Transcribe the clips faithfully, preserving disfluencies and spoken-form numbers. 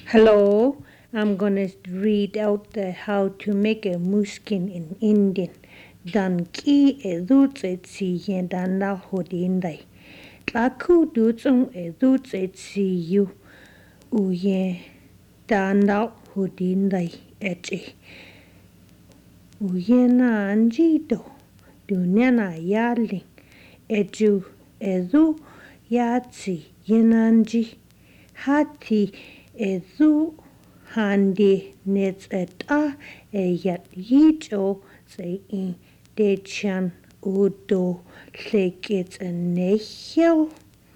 Hello, I'm gonna read out the how to make a muskin in Indian. Dan ki e dut e tsi yen dan na hodin dai. Taku dutsum e dut e tsi you u yen dan na hodin dai echi. U yen na anji do. Du nyana yaling. Eju ezu yatsi yenanji. Hati ezu handi nets eta e yat yicho se in dechan udo lekits a nechel.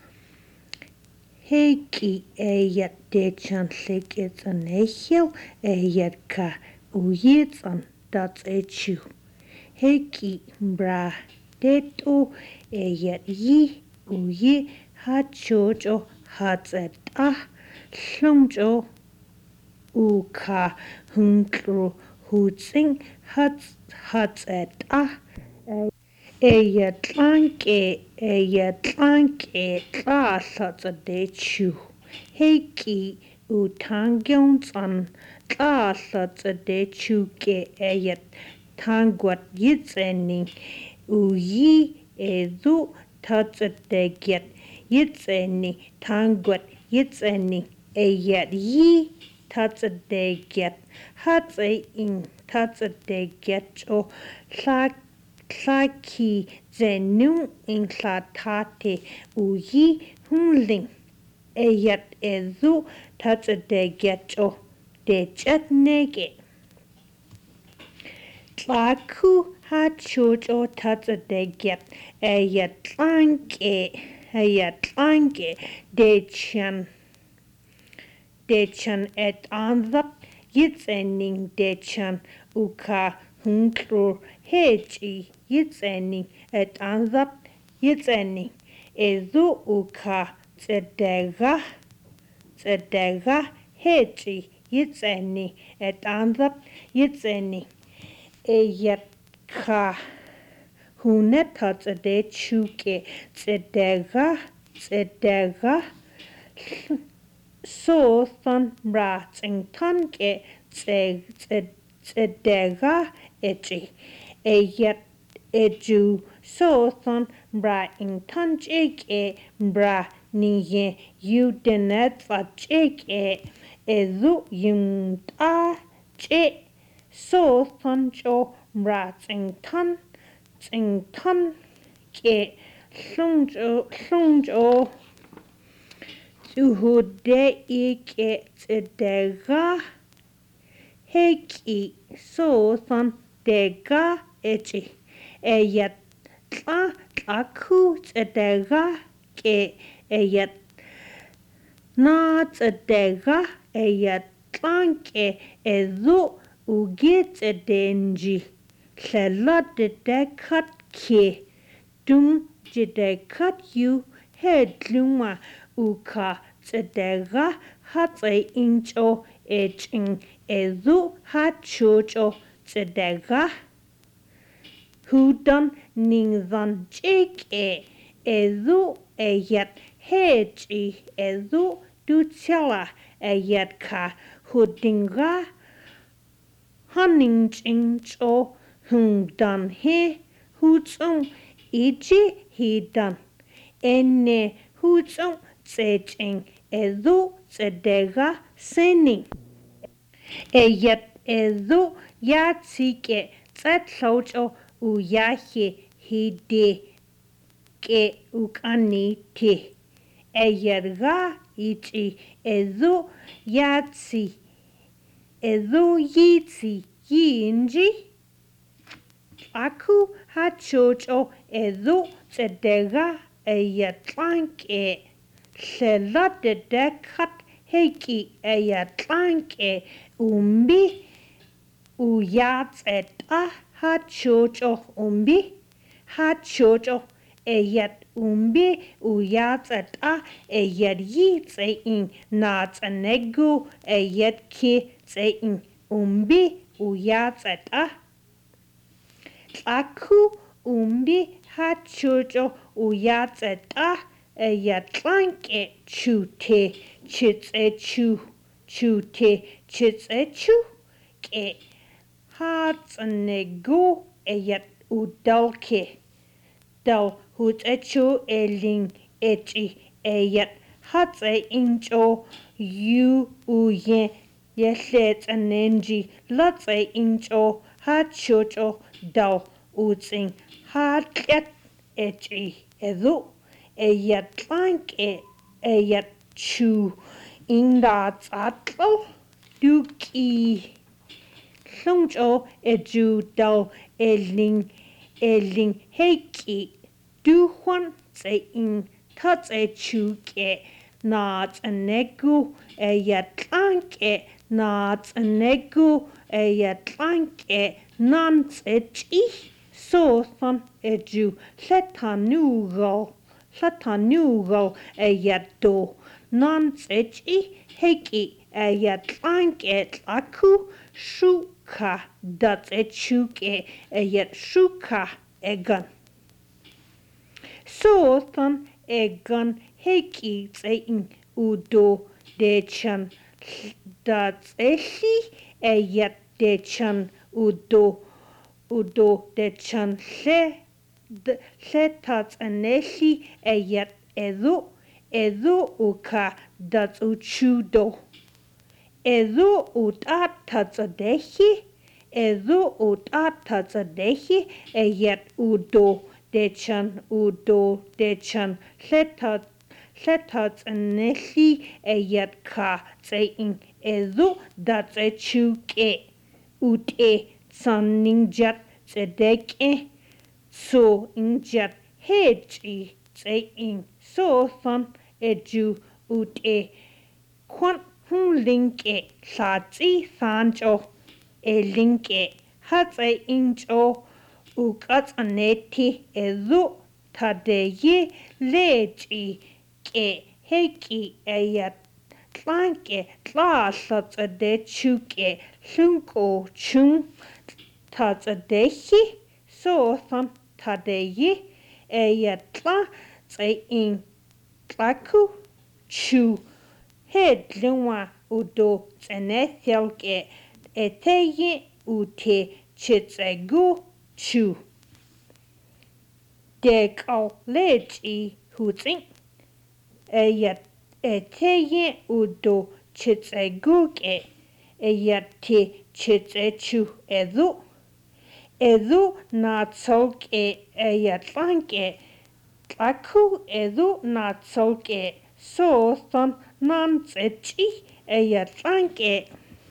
Heki e yat dechan lekits a nechel e yat ka uyitsan that's a chu. Heki bra deto e yat yi uyi hachocho hatset ah slumjo uka hunkru hutsing hats hatset ah e tlanke e tlanke tla satsa de chu. Heki utangyon tla satsa de chu ke e tangwat yitseni uyi ezu tatsa de get yitseni tangwat yitseni e yi tatsa de get hatsa in tatsa de get o Tlaki zenu in tlatate uyi humling eyat ezu tatsa de get o de chatnege. Tlaku hachocho tatsa de get eyat tlanke eyat tlanke de chan de chan et anzap yitsening de chan uka hunkru hechi yitsening et anzap yitsening ezu uka tzedega tzedega hechi yitsening et anzap yitsening eyat ka huneta de chuke tzedega tzedega so thon ra tsing ton ke tzedega echi eyat eju so thon bra in ton ke bra niye you denet fa ke ezu yum ta che so thon cho bra tsing ton tsing ton ke llungjo llungjo Suhude ike tzedega heki sothon dega echi eyat tla tlaku tzedega ke eyat na tzedega eyat tlanke ezu ugi tzedenji Lela dedekat ke dum jedekat you head luma uka tzedega hatse incho echin ezu hachocho tzedega hudan ningzan chike ezu eyat hechi ezu duchala eyat ka hudinga haningincho hundan he hutsum ichi hidan ene hutsum Tseching ezu tzedega sening. Eyat ezu yatsike tzetlocho uyahe hide ke ukani te. Eyarga ichi ezu yatsi ezu yitsi yinji. Aku hachocho ezu tzedega eyatlanke. Lela dedekat heki eyatlanke umbi uyatzeta hachocho umbi hachocho eyat umbi uyatzeta eyat yitse in natsanegu eyat ki in umbi uyatzeta Tlaku umbi hachocho uyatzeta Eyatlanke chute chitse chu chu te chitsechu ke hatsanego eyat udalke dal hutechu eling echi eyat hatse incho yu uye yeshet anenji latse incho hachocho dal utsing hatlet echi edu eyat plank e eyat chu inda atlo duki Llungcho eju dal eling eling heiki du huan tse in tats e chu ke nat anegu eyat tlanke nat anegu eyat tlanke nans echi so thon eju letanugo letanugo eyat do nans echi heiki eyat tlanke tlaku shuka dat echuke eyat shuka egan so thon egan heiki tsein udo dechan dat echi eyat dechan udo udo dechan le le tats anechi eyat edu edu uka dat uchudo edu utata tsadehi edu utata tsadehi eyat udo dechan udo dechan letat letat anehi eyat ka tsein edu dat echuke ute saninjat tsedeke so injat hechi tsein so thon eju ute kwan hun linke satsi sancho e linke hatse incho ukats aneti ezu tadeye lechi ke heki eyat tlanke tlasats adechuke lunko chung tats adehi so thon tadeye eyat tla tsein tlaku chu Head luma udo tsenethelke eteye ute chitsegu chu. Dekal lechi hutsing eyat eteye udo chitseguke eyate chitsechu edu edu natsolke eyatlanke tlaku edu natsolke so thon nans echi eyatlanke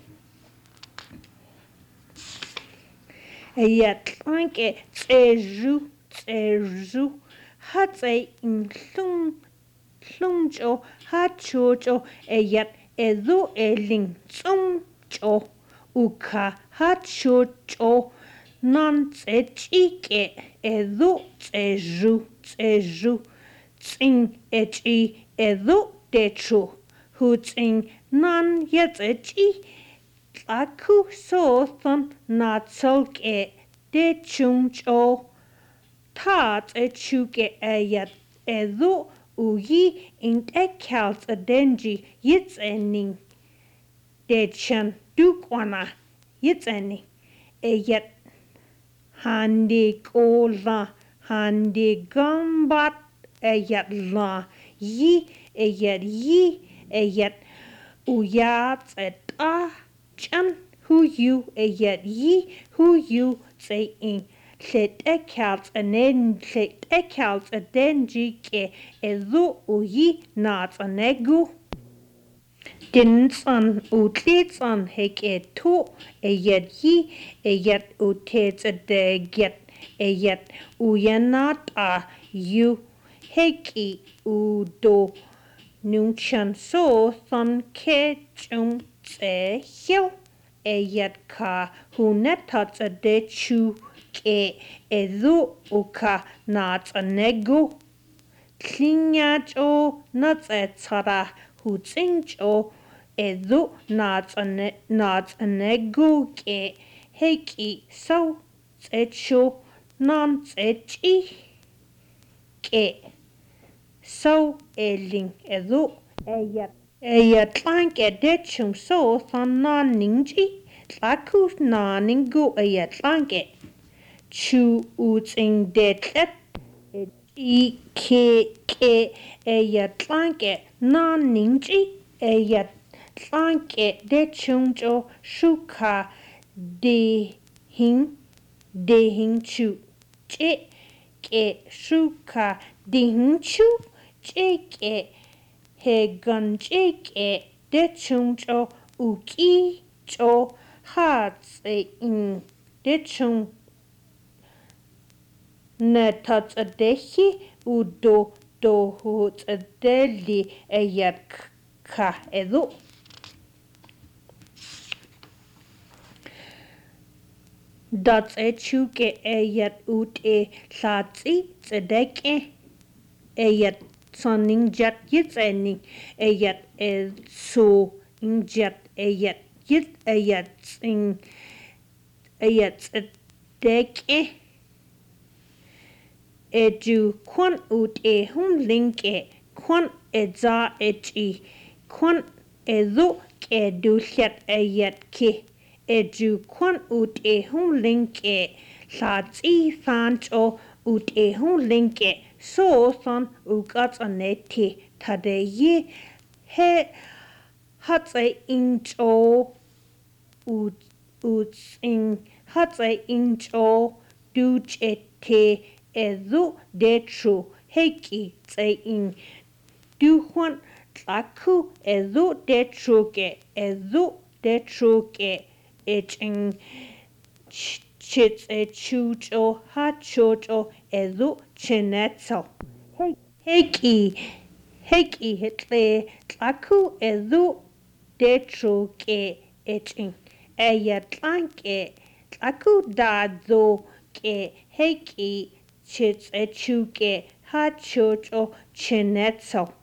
eyatlanke tseju tseju hatse in hlung hlungcho hachocho eyat edu eling tsungcho uka hachocho nans echi ke edu tseju tseju tsing echi edu dechu hutsing nan yetsechi tlaku so thon natsolke dechungcho tat echuke eyat edu uyi intekalt adenji yitsening dechan dukwana yitsening eyat hande kola hande gambat eyat la yi eyat yi eyat uyat eta chan hu you eyat yi hu you say in let ekalt anen let ekalt adenji ke ezu uyi nat anegu Dinsan utlitsan heke to eyat yi eyat utets adeget eyat uyanata you heki udo nunchan so thon ke chung tse hill eyat ka hunetats adechu ke edu uka nat anegu Tlinyacho nats etsara hutsingcho edu nats ane nats anegu ke heki so tsecho non tsechi ke so eling edu eyat eya tlanke de chung so son na ningji tlaku na ningu eya tlanke chu utsing de tlet i ke ke eya tlanke na ningji eya tlanke de chung jo shuka de hing de hing chu che ke shuka de hing chu che ke he gun che ke de chung jo uki jo ha tse in de chung ne tats a dehi u do do hu a deli e yak ka edu. Dats e chuke e yat ut e latsi tzedeke e yat soning jat yit ening e yat e so in jat e yat yit e yat sing e yat tzedeke e ju kwan ut e hum link e kwan e za e chi kwan e du ke du chat e yat ke e ju kwan ut e hum link e la tsi fan cho ut e hum link e so son u gats aneti tade ye he hat e in cho ut ut sing hat e in cho du che te ezu de tru heki tse in du hwan tlaku ezu de tru ke ezu de tru ke e ching chits e chu cho ha cho cho ezu chinetso heki heki hitle tlaku ezu de tru ke e ching e ya tlanke tlaku da zo ke heki chits e chuke ha cho cho chinetso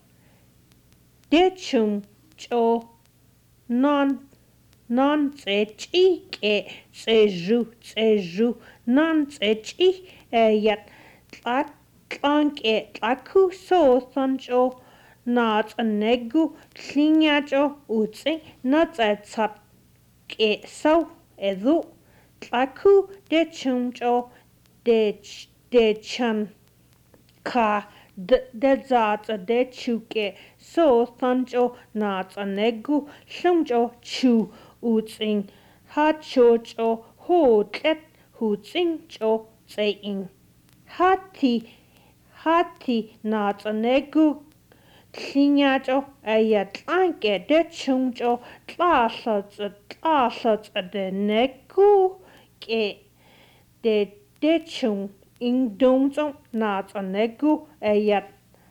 de chum cho non non tse chi ke tse ju tse ju non tse chi e yat tlak tlanke tlaku so son cho na tsanegu tlinya cho utsi na tse tsap ke so edu tlaku de chum cho de de chan ka de zat a de chuke so sancho na tsanegu shumjo chu utsing ha cho cho ho tlet hu tsing cho tseing hati hati na tsanegu tlinya cho aya tlanke de chung cho tla sa tla sa de negu ke de de chung in dong zong na tsanegu ayat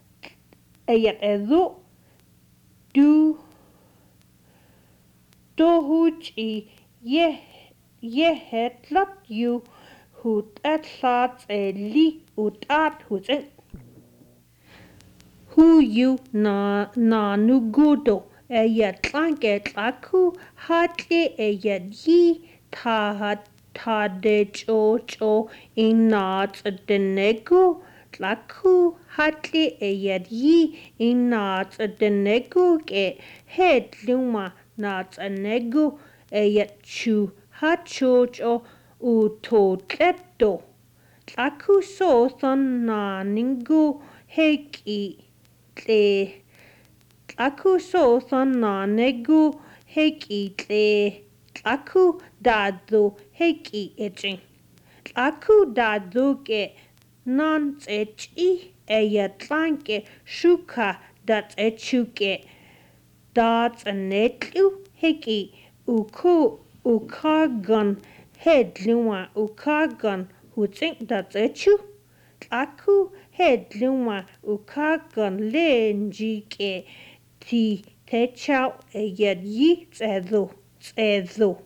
ayat edu du do hu chi ye ye het lat you hu at sat e li ut at hu zeng hu you na na nu gudo ayat tlanke tlaku hatli ayat yi ta hat ta de cho cho in na tsadenegu tlaku hatli e yad yi in na tsadenegu ke het luma na tsanegu e yad chu ha cho cho u to tleto tlaku so son na ningu heki tle tlaku so son na negu heki tle tlaku dadu heki etching tlaku dadu ke non tsechi eya tlanke shuka dat echuke dat anetlu heki uku ukagan head luma ukagan hutsing dat echu tlaku head luma ukagan lenji ke ti te chao eya yi tsedu tsedu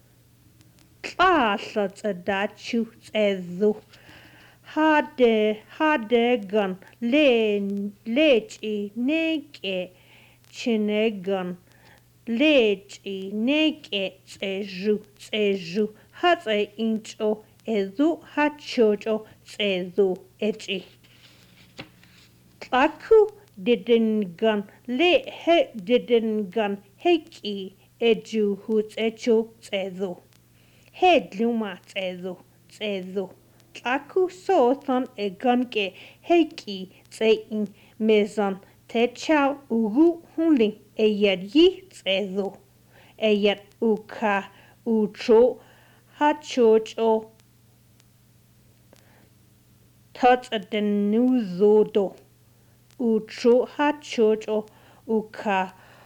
tla tsedachu tsedu hade hade gun le lechi neke chinegun lechi neke tseju tseju hatse incho ezu hachocho tsezu echi tlaku didngan le he didngan heki eju hut echo tsezo. Head luma tsezo tsezo. Tlaku so thon e gunke heki tsein mezon te chao ugu hunling e yad yi tsezo. E yad uka utro hachocho touch a denuzodo. Utro hachocho uka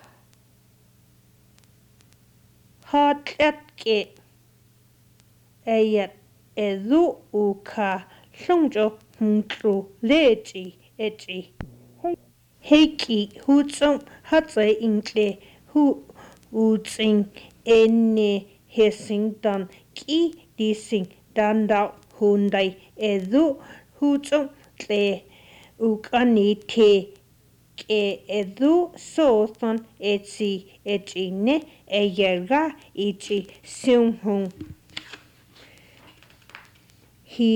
hatletke ayat ezu uka hlongjo hntru lechi echi heiki hutsum hatse inkle hu utsing enne hesington ki dising dandau hundai ezu hutsum tle ukani te ke ezu sothon etsi echi ne eyerga ichi sunghung. He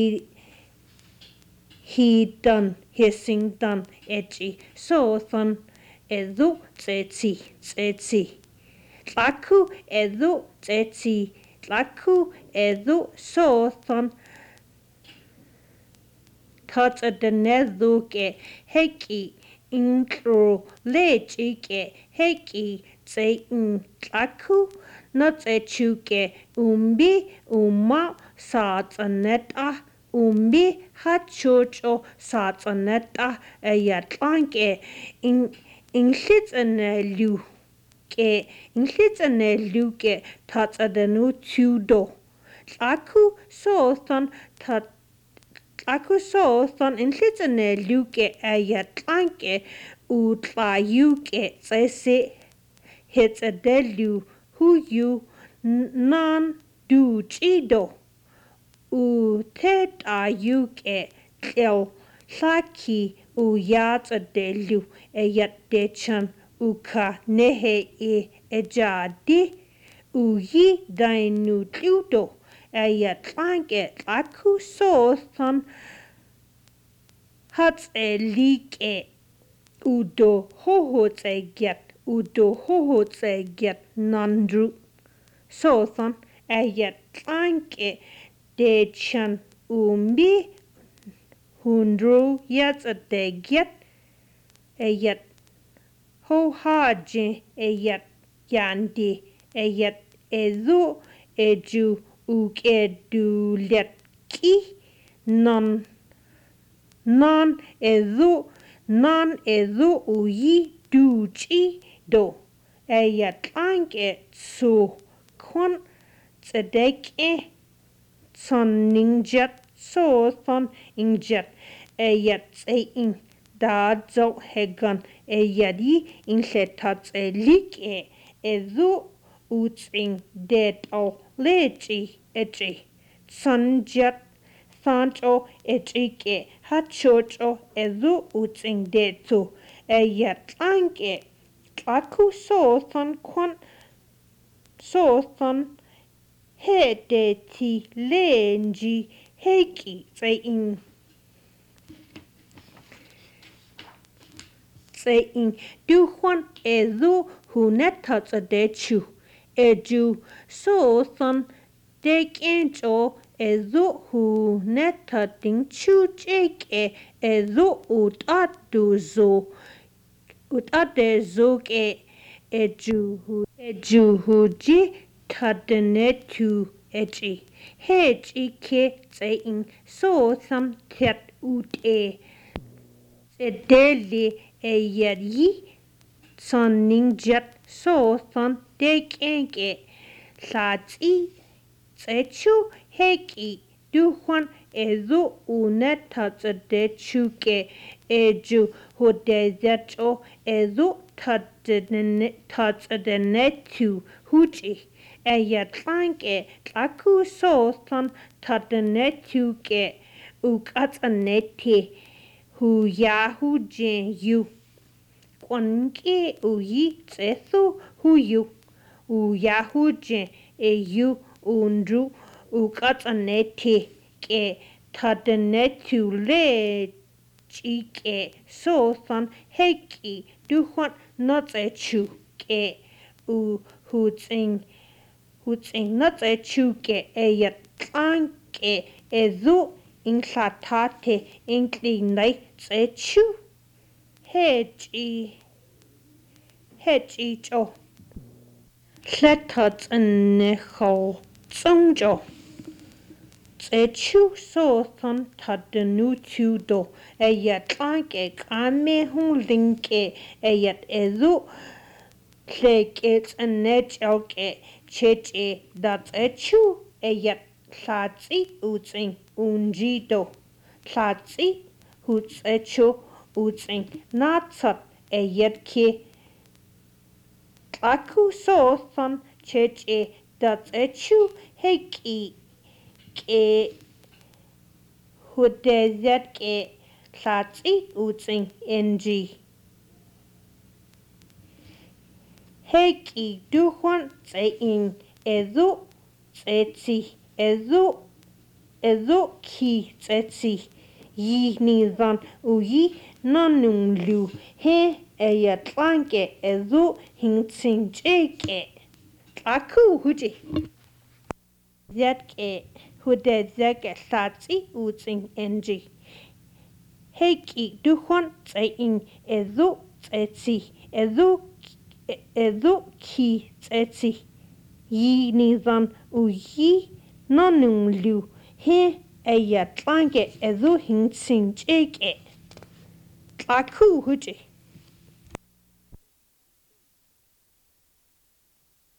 he done hissing done etchi sothon ezu tsetsi tsetsi. Tlaku ezu tsetsi tlaku ezu sothon touch a denezuke heki intro lechike heki tsein tlaku not echuke umbi umma satsaneta umbi hachocho satsaneta ayatlanke in inhlitsanelu ke inhlitsanelu ke tatsadenu tudo tlaku sothon tat Tlaku sothon inhlitsanelu ke ayatlanke utlayuke tsese hitsadelu huyu nan du chido u tetayuke tlel tlaki u yatsadelu ayatdechan uka nehe e ejadi u yi dainu tudo ayatlanke tlaku sothon hats elike udo hoho tseget udo hoho tseget nandru sothon ayatlanke dechan umbi hundru yatsadeget ayat hohaje ayat yandi ayat ezu eju ukedulet ki non non ezu non ezu uyi duchi do ayatlanke tsu kon tzedeke son ninjat so thon injat ayat tsein dadzo hegan ayadi inletats elike ezu utsing det o lechi echi sanjat sancho echike hachocho ezu utsing detu ayatlanke tlaku sothon kon sothon hedeti lenji heki tsein tsein duhwan ezu hunetats adechu eju sothon dekencho ezu hunetating chucheke ezu utaduzo utadezoke eju eju huji tadenetu echi hechike tsein sotham tet ute tsedeli eyari son ninjat sothon dekenke latsi tsechu heki duhwan ezu unetatsadechuke eju hodezacho ezu tatsadenetu huchi ayatlanke tlaku sothon tatanetuke ukatsanete hu yahu jen yu kwanke uyi tsethu huyu u yahu jen e yu undru ukatsanete ke tatanetu le chike so thon heki duhon not a chu ke u hutsing hutsing not a chu ke e yat ke e zu in satate in clean night a chu hechi hechi cho Letat yn nechol tsongjo. Tse chu so thon tadenu tu do e yat like e kame hung linke e yat edu lek it's a net elke chit e dat e chu e yat latsi utsing unji do. Latsi huts e chu utsing natsat e yat ke Aku so thon chit e dat e chu heki ke hudezet ke latsi utsing ng. Heki duhon tse in edu tsetsi edu edu ki tsetsi yi nizan uyi nanung lu he eyatlanke edu hintsing cheke. Aku huji. Zetke hude zeke satsi utsing ng. Heki duhon tse in edu tsetsi edu edu ki tsetsi yi nizan uyi nanung lu he eyatlanke edu hintsing cheke. Aku huji.